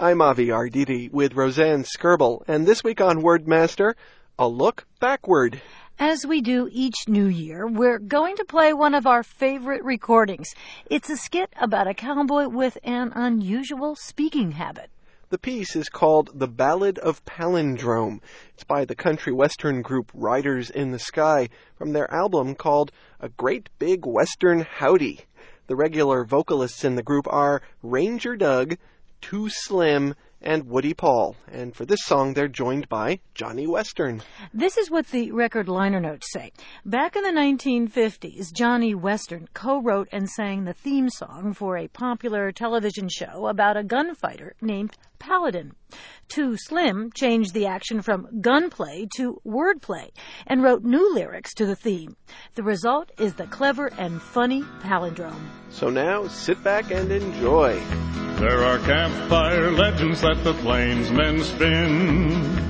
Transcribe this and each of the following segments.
I'm Avi Arditi with Roseanne Skirble, and this week on Wordmaster, a look backward. As we do each new year, we're going to play one of our favorite recordings. It's a skit about a cowboy with an unusual speaking habit. The piece is called The Ballad of Palindrome. It's by the country western group Riders in the Sky from their album called A Great Big Western Howdy. The regular vocalists in the group are Ranger Doug, Too Slim, and Woody Paul. And for this song, they're joined by Johnny Western. This is what the record liner notes say. Back in the 1950s, Johnny Western co-wrote and sang the theme song for a popular television show about a gunfighter named Paladin. Too Slim changed the action from gunplay to wordplay and wrote new lyrics to the theme. The result is the clever and funny palindrome. So now, sit back and enjoy. There are campfire legends that the plainsmen spin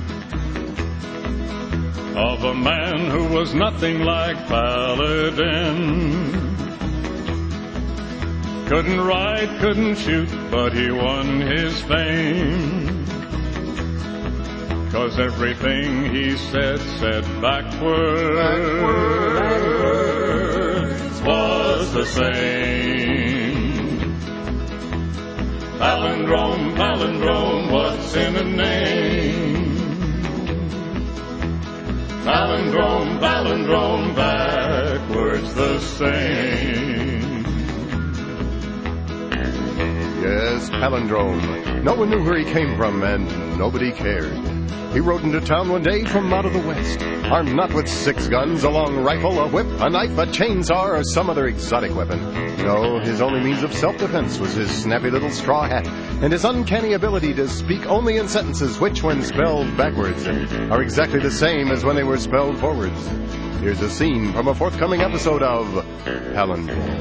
of a man who was nothing like Paladin. Couldn't ride, couldn't shoot, but he won his fame. 'Cause everything he said backwards was the same. Palindrome, palindrome, what's in a name? Palindrome, palindrome, backwards the same. Yes, palindrome. No one knew where he came from, and nobody cared. He rode into town one day from out of the west, armed not with 6 guns, a long rifle, a whip, a knife, a chainsaw, or some other exotic weapon. No, his only means of self-defense was his snappy little straw hat and his uncanny ability to speak only in sentences which, when spelled backwards, are exactly the same as when they were spelled forwards. Here's a scene from a forthcoming episode of Palindrome.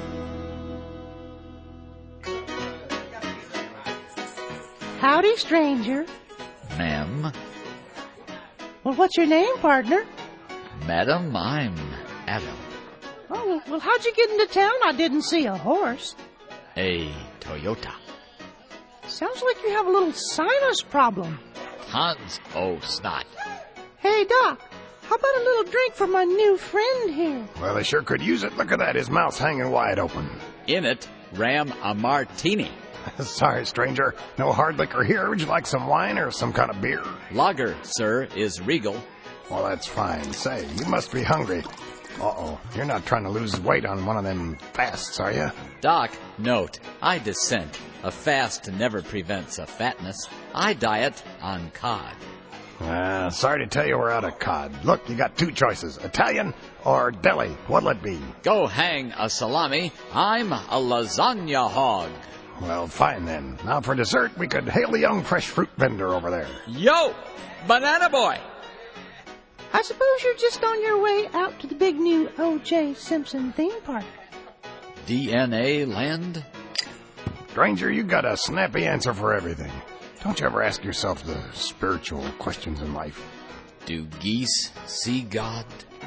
Howdy, stranger. Ma'am. Well, what's your name, partner? Madam, I'm Adam. Oh, well, how'd you get into town? I didn't see a horse. A Toyota. Sounds like you have a little sinus problem. Hans, oh, snot. Hey, Doc, how about a little drink for my new friend here? Well, I sure could use it. Look at that. His mouth's hanging wide open. In it, ram a martini. Sorry, stranger. No hard liquor here. Would you like some wine or some kind of beer? Lager, sir, is regal. Well, that's fine. Say, you must be hungry. Uh-oh. You're not trying to lose weight on one of them fasts, are you? Doc, note, I dissent. A fast never prevents a fatness. I diet on cod. Sorry to tell you we're out of cod. Look, you got 2 choices, Italian or deli. What'll it be? Go hang a salami. I'm a lasagna hog. Well, fine then. Now for dessert, we could hail the young fresh fruit vendor over there. Yo, banana boy. I suppose you're just on your way out to the big new O.J. Simpson theme park. DNA land? Stranger, you got a snappy answer for everything. Don't you ever ask yourself the spiritual questions in life? Do geese see God?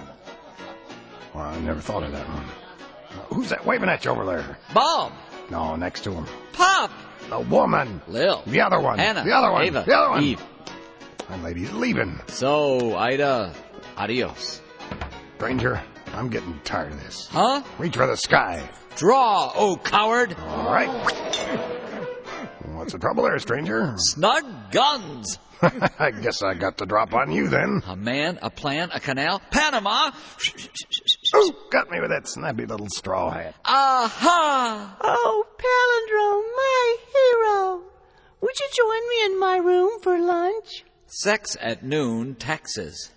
Well, I never thought of that one. Who's that waving at you over there? Bob. No, next to him. Pop. The woman. Lil. The other one. Hannah. The other one. Ava. The other one. Eve. That lady's leaving. So, Ida, adios. Stranger, I'm getting tired of this. Huh? Reach for the sky. Draw, oh coward. All right. What's the trouble there, stranger? Snug guns. I guess I got the drop on you then. A man, a plan, a canal, Panama. Oh, got me with that snappy little straw hat. Aha! Oh, Palindrome, my hero. Would you join me in my room for lunch? Sex at noon, taxes.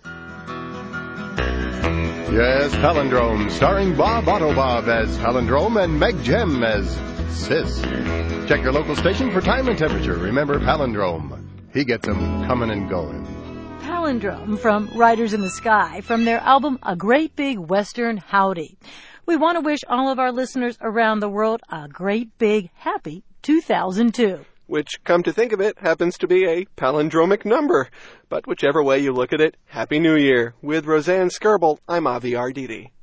Yes, Palindrome, starring Bob Autobob as Palindrome and Meg Jem as Sis. Check your local station for time and temperature. Remember Palindrome. He gets them coming and going. Palindrome from Riders in the Sky from their album A Great Big Western Howdy. We want to wish all of our listeners around the world a great big happy 2002. Which, come to think of it, happens to be a palindromic number. But whichever way you look at it, Happy New Year. With Roseanne Skirble, I'm Avi Arditi.